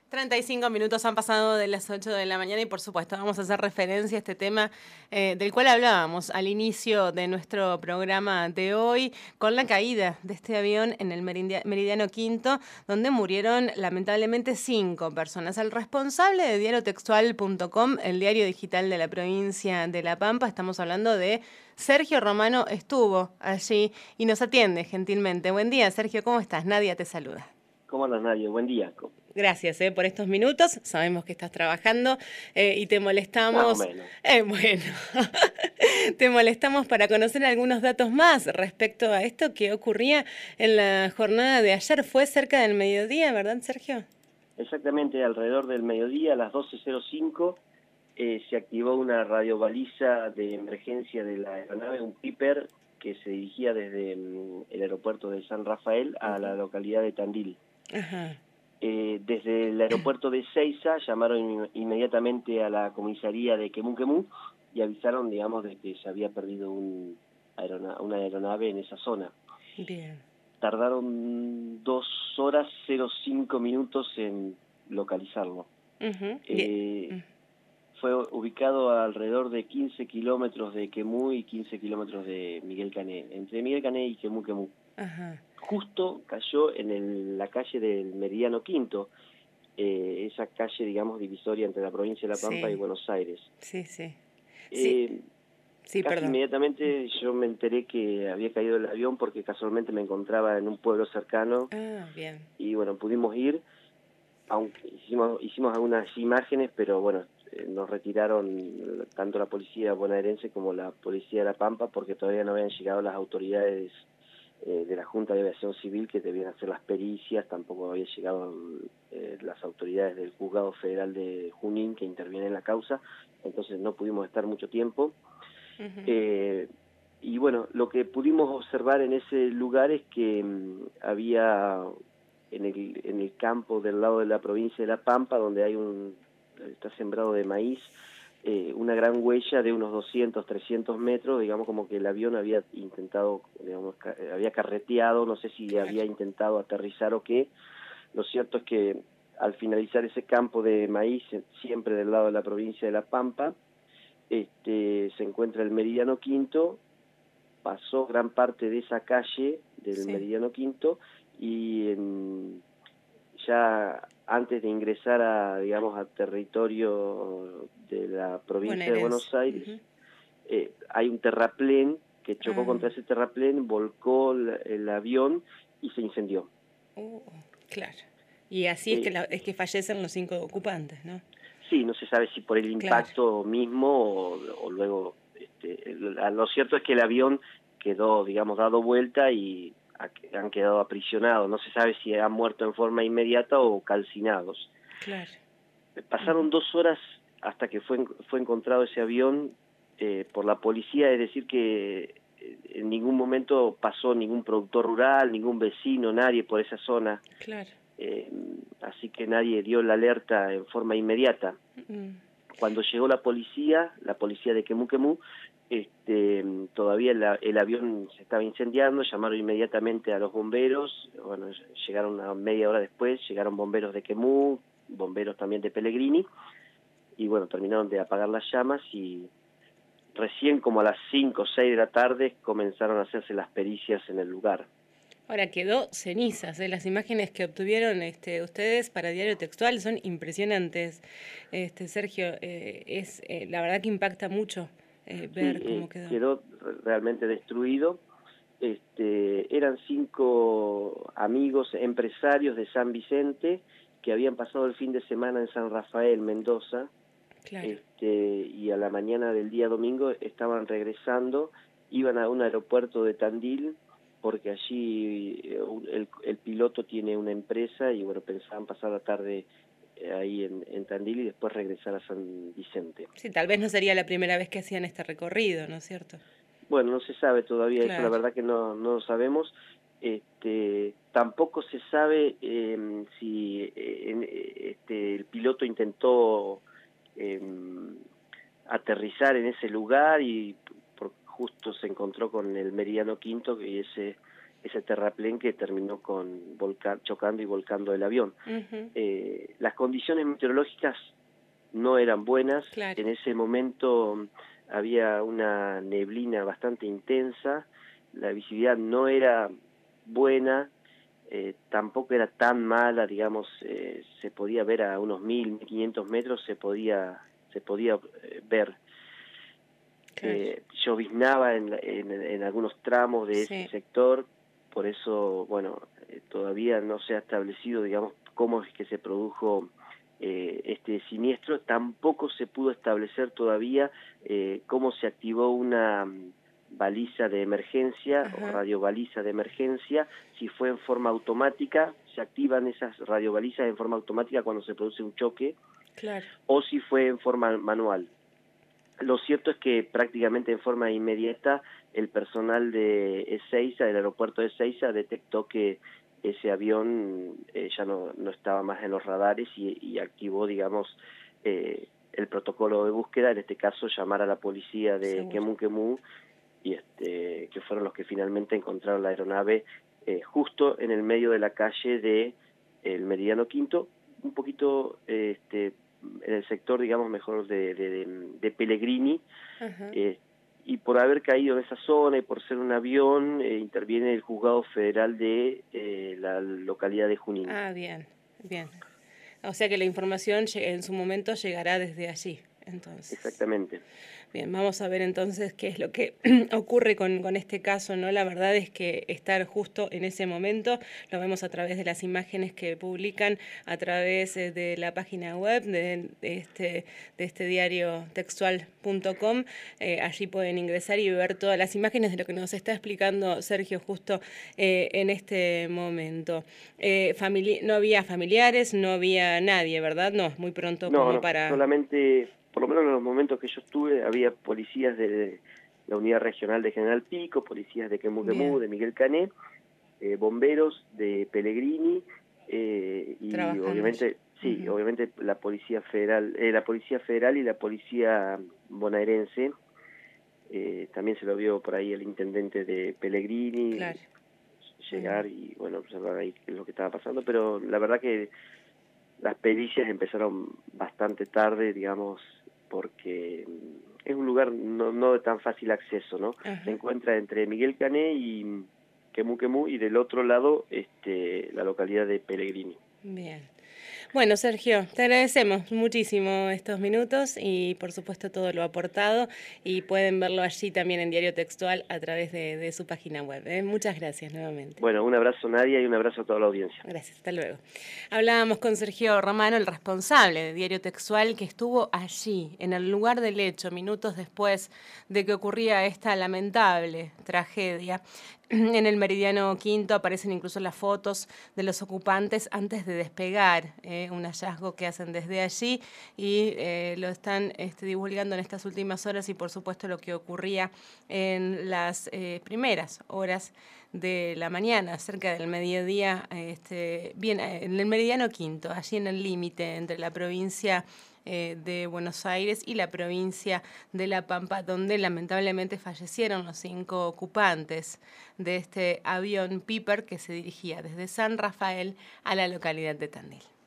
35 minutos han pasado de las 8 de la mañana y por supuesto vamos a hacer referencia a este tema del cual hablábamos al inicio de nuestro programa de hoy, con la caída de este avión en el Meridiano Quinto, donde murieron lamentablemente 5 personas. El responsable de diariotextual.com, el diario digital de la provincia de La Pampa, estamos hablando de Sergio Romano, estuvo allí y nos atiende gentilmente. Buen día, Sergio, ¿cómo estás? Nadia te saluda. ¿Cómo andas, Nadia? Buen día. Gracias por estos minutos. Sabemos que estás trabajando y te Más o molestamos. menos. Bueno, te molestamos para conocer algunos datos más respecto a esto que ocurría en la jornada de ayer. Fue cerca del mediodía, ¿verdad, Sergio? Exactamente alrededor del mediodía, a las 12:05, se activó una radiobaliza de emergencia de la aeronave, un Piper, que se dirigía desde el aeropuerto de San Rafael a la localidad de Tandil. Ajá. Desde el aeropuerto de Seiza llamaron inmediatamente a la comisaría de Quemú y avisaron, digamos, de que se había perdido una aeronave en esa zona. Bien. Tardaron 2 horas 05 minutos en localizarlo. Fue ubicado a alrededor de 15 kilómetros de Quemú y 15 kilómetros de Miguel Cané, entre Miguel Cané y Quemú. Ajá. Justo cayó en la calle del Meridiano Quinto, esa calle, digamos, divisoria entre la provincia de La Pampa y Buenos Aires. Sí. Sí, Casi perdón. inmediatamente yo me enteré que había caído el avión porque casualmente me encontraba en un pueblo cercano. Bien. Y bueno, pudimos ir, aunque hicimos algunas imágenes, pero bueno, nos retiraron tanto la policía bonaerense como la policía de La Pampa porque todavía no habían llegado las autoridades de la Junta de Aviación Civil que debían hacer las pericias, tampoco había llegado las autoridades del Juzgado Federal de Junín que interviene en la causa, entonces no pudimos estar mucho tiempo. Y bueno, lo que pudimos observar en ese lugar es que había en el campo del lado de la provincia de La Pampa, donde está sembrado de maíz, una gran huella de unos 200, 300 metros, digamos como que el avión había intentado, digamos, había carreteado, no sé si había intentado aterrizar o qué. Lo cierto es que al finalizar ese campo de maíz, siempre del lado de la provincia de La Pampa, se encuentra el Meridiano Quinto, pasó gran parte de esa calle del Meridiano Quinto y ya antes de ingresar a territorio de la provincia de Buenos Aires, hay un terraplén que chocó contra ese terraplén, volcó el avión y se incendió. Claro. Y así es que fallecen los 5 ocupantes, ¿no? Sí, no se sabe si por el impacto mismo o luego. Lo cierto es que el avión quedó, digamos, dado vuelta y han quedado aprisionados. No se sabe si han muerto en forma inmediata o calcinados. Claro. Pasaron 2 horas hasta que fue encontrado ese avión por la policía, es decir que en ningún momento pasó ningún productor rural, ningún vecino, nadie por esa zona. Claro. Así que nadie dio la alerta en forma inmediata. Cuando llegó la policía de Quemú, todavía el avión se estaba incendiando, llamaron inmediatamente a los bomberos, bueno, llegaron una media hora después, llegaron bomberos de Quemú, bomberos también de Pellegrini, y bueno, terminaron de apagar las llamas y recién como a las 5 o 6 de la tarde comenzaron a hacerse las pericias en el lugar. Ahora quedó cenizas, las imágenes que obtuvieron ustedes para Diario Textual son impresionantes. Sergio, es la verdad que impacta mucho ver cómo quedó. Quedó realmente destruido. Eran 5 amigos empresarios de San Vicente que habían pasado el fin de semana en San Rafael, Mendoza. Claro. Y a la mañana del día domingo estaban regresando, iban a un aeropuerto de Tandil porque allí el piloto tiene una empresa y bueno, pensaban pasar la tarde ahí en Tandil y después regresar a San Vicente. Sí, tal vez no sería la primera vez que hacían este recorrido, ¿no es cierto? Bueno, no se sabe todavía, eso la verdad que no lo sabemos. Tampoco se sabe si el piloto intentó aterrizar en ese lugar y justo se encontró con el Meridiano Quinto, que ese ese terraplén que terminó con chocando y volcando el avión. Las condiciones meteorológicas no eran buenas. Claro. En ese momento había una neblina bastante intensa, la visibilidad no era buena, tampoco era tan mala, digamos, se podía ver a unos 1.500 metros, se podía ver. Claro. Lloviznaba en algunos tramos de ese sector, por eso, bueno, todavía no se ha establecido, digamos, cómo es que se produjo este siniestro. Tampoco se pudo establecer todavía cómo se activó una baliza de emergencia o radiobaliza de emergencia, si fue en forma automática, se activan esas radiobalizas en forma automática cuando se produce un choque, o si fue en forma manual. Lo cierto es que prácticamente en forma inmediata el personal de Ezeiza, del aeropuerto de Ezeiza, detectó que ese avión ya no estaba más en los radares y activó, digamos, el protocolo de búsqueda, en este caso llamar a la policía de Quemú, y que fueron los que finalmente encontraron la aeronave justo en el medio de la calle de el Meridiano Quinto, un poquito en el sector, digamos, mejor de Pellegrini, y por haber caído en esa zona y por ser un avión, interviene el juzgado federal de la localidad de Junín. Ah, bien. O sea que la información en su momento llegará desde allí, entonces. Exactamente. Bien, vamos a ver entonces qué es lo que ocurre con este caso, ¿no? La verdad es que estar justo en ese momento, lo vemos a través de las imágenes que publican a través de la página web de este diario textual.com. Allí pueden ingresar y ver todas las imágenes de lo que nos está explicando Sergio justo en este momento. No había familiares, no había nadie, ¿verdad? No, muy pronto para... solamente... Por lo menos en los momentos que yo estuve, había policías de la Unidad Regional de General Pico, policías de Quemú, de Miguel Cané, bomberos de Pellegrini, y obviamente, obviamente la Policía Federal y la Policía bonaerense. También se lo vio por ahí el intendente de Pellegrini llegar y, bueno, observar ahí qué es lo que estaba pasando, pero la verdad que las pericias empezaron bastante tarde, digamos, porque es un lugar no de tan fácil acceso, ¿no? Se encuentra entre Miguel Cané y Quemú, y del otro lado la localidad de Pellegrini. Bien. Bueno, Sergio, te agradecemos muchísimo estos minutos y por supuesto todo lo aportado, y pueden verlo allí también en Diario Textual a través de su página web. Muchas gracias nuevamente. Bueno, un abrazo Nadia y un abrazo a toda la audiencia. Gracias, hasta luego. Hablábamos con Sergio Romano, el responsable de Diario Textual, que estuvo allí, en el lugar del hecho, minutos después de que ocurría esta lamentable tragedia. En el Meridiano Quinto aparecen incluso las fotos de los ocupantes antes de despegar, un hallazgo que hacen desde allí, y lo están divulgando en estas últimas horas, y por supuesto lo que ocurría en las primeras horas de la mañana, cerca del mediodía, bien en el Meridiano Quinto, allí en el límite entre la provincia de Buenos Aires y la provincia de La Pampa, donde lamentablemente fallecieron los 5 ocupantes de este avión Piper que se dirigía desde San Rafael a la localidad de Tandil.